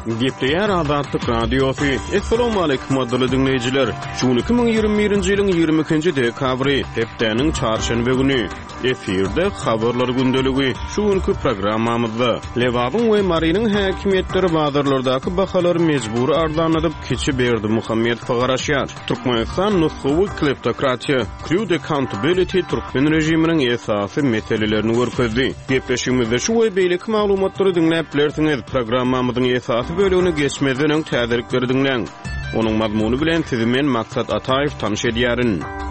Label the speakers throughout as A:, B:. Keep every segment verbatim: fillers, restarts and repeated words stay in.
A: Gepleyer Azatlyk Radiosu. Assalamu alaykum azyly dinleyijiler. Şu iki bin ýygrimi birinji ýylyň ýygrimi ikinji dekabry hepdeniň çarşanba güni efirde habarlar gündeligi. Şu günkü programmamyzda Lewabyň we Marynyň häkimetleri bazarlardaky bahalary mejbur arzanyp keçi berdi Muhammed Fagaraşýar. Türkmenistan nusguwy kleptokratiýa, crude accountability Türkmen rejiminiň esasy meselelerini görkezdi. Gepleşigimizde şu we beýlik maglumatlary dinläp bilersiňiz. Programmamyzyň esasy bölügini geçmeden öň täzelikleri dinleň. Onuň mazmuny bilen sizi men Maksat Ataýew tanyş edýärin.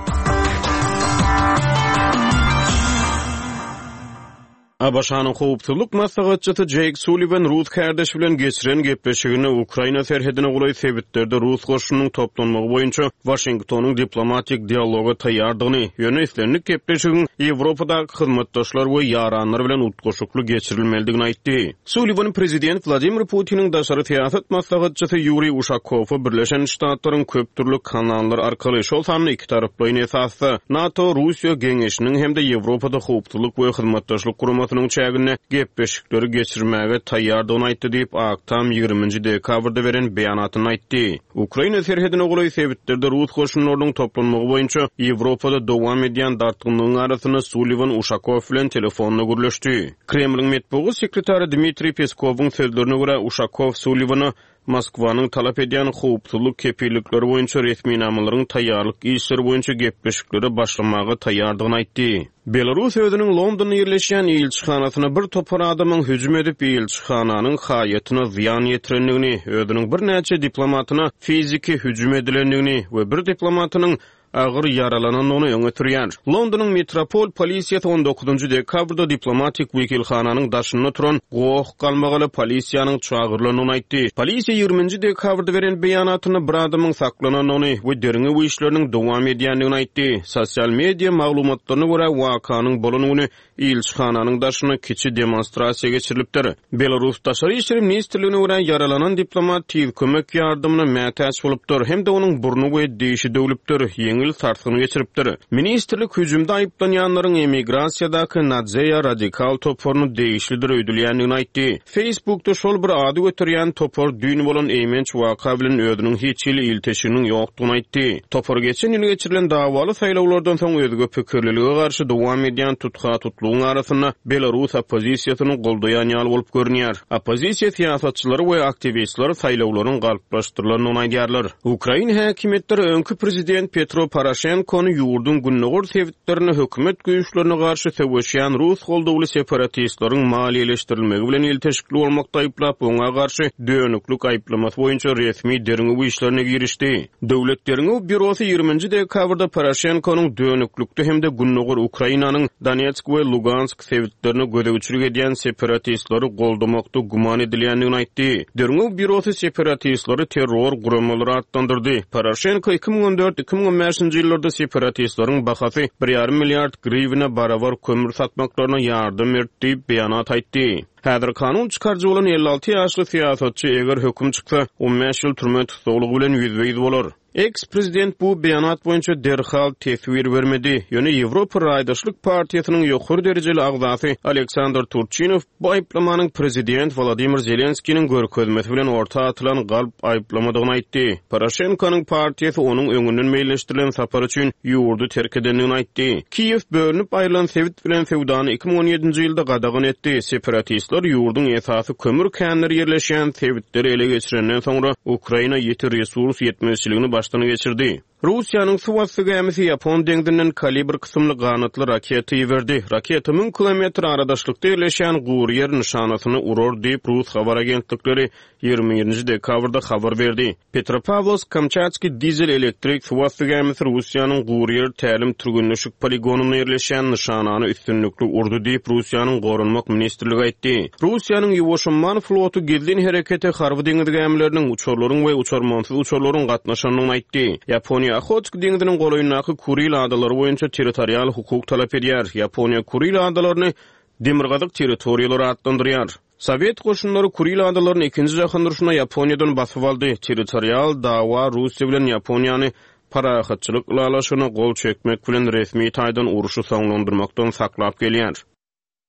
A: Abaşanyň howpsuzlyk maslahatçysy Jake Sullivan Rus kardeşi bilen geçiren gepleşigini Ukraina serhedine gulay sebetlerde Rus goşunynyň toplanmagy boýunça Washingtonyň diplomatik dialoga taýýardygyny, ýöne gepleşigiň Ýewropadaky hyzmatdaşlar we ýaranlar bilen utgoşukly geçirilmeligini aýtdy. Sullivan prezident Vladimir Putiniň daşary siýasat maslahatçysy Yuriy Ushakovy Birleşen Ştatlaryň köp türlü kanallar arkaly şol samly iki taraply esasda NATO, Russiýa geňeşiniň hem de Ýewropada howpsuzlyk we hyzmatdaşlyk guramasynyň çägine gepleşikleri geçirmäge taýýardygyny aýtdy diýip Aktam ýygrimiňji dekabrda beren beýanatyny aýtdy. Ukraina serhedine gulay sebetlerde Rus goşunlarynyň toplanmagy boýunça Ýewropada dowam edýän dartgynlygyň arasyna Sullivan Ushakow bilen telefonna gürleşdi. Kremliň medeniýet sekretary Dmitri Peskowyň sözlerine görä Ushakow Sullivany Moskwanyň talap edýän howpsuzlyk kepillikleri boýunça resmi namalaryň taýýarlyk işleri boýunça gepleşikleri başlamagy taýýardygyny aýtdy. Belarus özüniň Londonda ýerleşýän elçixanasyna bir topar adamyň hüjüm edip elçixananyň haýatyna ziýan ýetirenligini, özüniň bir näçe diplomatyna fiziki hüjüm edilenligini we bir diplomatynyň agyr yaralananyny öňe sürýär. Londonyň Metropol polisiýasy on dokuzunju dekabrda diplomatik wekilhananyň daşynda turan gowy galmagaly polisiýanyň çağırylanyny aýtdy. Polisiýa ýygrimiňji dekabrda beren beýanatyny bir adamyň saklananyny we deriňi bu işleriniň dowam edýänligini aýtdy. Sosial media maglumatlaryna görä wakanyň bolanyny elçixananyň daşyna kiçi demonstrasiýa geçirilipdir. Belarus Daşary işleri ministrligine görä yaralanan diplomat tiýip kömek ýardymyna mätäç bolupdyr hem de onuň burnu we dişi döwülipdir. Ýeňil tartgyny geçiripdir. Ministrlik hüjümde aýyplanýanlaryň emigrasiýadaky Nadzeya radikal toporuny değişlidir öýdülýänligini aýtdy. Facebookda şol bir ady götürýän topor düýni bolan eýmenç waka bilen özüniň hiç ýyl ilteşiginiň ýokdugyny aýtdy. Topor geçen ýyl geçirilen dawaly saýlawlardan soň özüge pikirliligi garşy dowam edýän tutga tutlugyň arasyna Belarus opozisiýasynyň goldaýan ýaly bolup görünýär. Opozisiýa siýasatçylary we aktivistler saýlawlaryň galplaşdyrylanyny aýdýarlar. Ukraina häkimetleri öňkü prezident Petro Poroshenkony ýurdun günnägör sebitlerini hökümet güýçlerine garşy söwüşýän Rus goldawly separatistleriň maliýeleşdirilmegi bilen ilteşikli bolmakda aýplap oňa garşy dönüklük aýplamasy boýunça resmi deriňi bu işlerine girişdi. Döwletleriň bürosy ýygrimiňji dekabrda Poroshenkonyň dönüklükde hem de günnägör Ukrainanyň Donetsk we Lugansk sebitlerini gödegçilik edýän separatistleri goldamakda guman edilýändigini aýtdy. Deriňi bürosy separatistleri terror guramalary atlandyrdy. Poroshenko iki bin on dört iki bin on beşinji ýyllarda separatistleriň bahasy bir ýarym milliard grivna barabar kömür satmaklaryna ýardym etdi diýip beýanat aýtdy. Häzir kanun çykarjy bolan elli alty ýaşly siýasatçy eger höküm çyksa on beş ýyl türme tutulugy bilen ýüzbeýiz bolar. Ex-prezident bu beýanat boýunça derhal teswir bermedi. Ýöne Ýewropa Raýdaşlyk partiýasynyň ýokary derejeli agzasy Aleksandr Turchynov bu aýplamanyň prezident Vladimir Zelenskiň görkezmesi bilen orta atylan galp aýplamadygyny aýtdy. Poroshenkonyň partiýasy onuň öňünden meýleşdirilen sapar üçin ýurdu terk edenligini aýtdy. Kiýew bölünip aýrylan sebit bilen fewdany iki bin on ýedinji ýylda gadagyn etdi. Separatistler ýurdun esasy kömür känleri ýerleşýän sebitleri ele geçirenden soňra Ukraina ýeti resurs ýetmezçiligini baştan geçirdi. Russiýanyň Suwasy gemisi Ýapon deňdinden kalibr kysymly ganatly raketa ýerdi. Raketa ming kilometr aradaşlykda ýerleşýän Gurier nişanasyny urur diýip Rus habar agentlikleri ýygrimi birinji dekabrda habar berdi. Petropavlovsk-Kamchatski dizel elektrik Suwasy gemisi Russiýanyň Gurier tälim türgünleşik poligonuny ýerleşýän nişanany üstünlükli urdy diýip Russiýanyň gorunmak ministrligi aýtdy. Russiýanyň ýuwaşman flotu gezgin hereketi Harby deňizi gemileriniň uçurlaryň we uçurmansyz uçurlaryň gatnaşanyny aýtdy. Ýaponiýa Okhotsk deňiziniň golaýyndaky Kuril adalary boýunça territorial hukuk talap edýär. Ýaponiýa Kuril adalaryny demirgazyk territoriýalary adlandyrýar. Sovet goşunlary Kuril adalaryny ikinji jahan duruşuna Ýaponiýadan basyp aldy. Territorial dawa Russiýa bilen Ýaponiýany parahatçylyk ulalaşyna gol çekmek bilen resmi taýdan uruşy soňlandyrmakdan saklap gelýär.